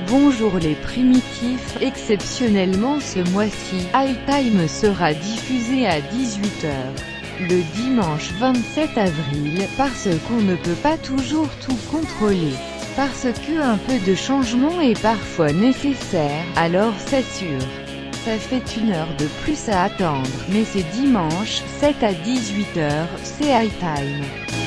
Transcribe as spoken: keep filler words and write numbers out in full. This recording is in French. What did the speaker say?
Bonjour les primitifs, exceptionnellement ce mois-ci, High Time sera diffusé à dix-huit heures. Le dimanche vingt-sept avril, parce qu'on ne peut pas toujours tout contrôler. Parce que un peu de changement est parfois nécessaire, alors c'est sûr. Ça fait une heure de plus à attendre, mais c'est dimanche, sept à dix-huit heures, c'est High Time.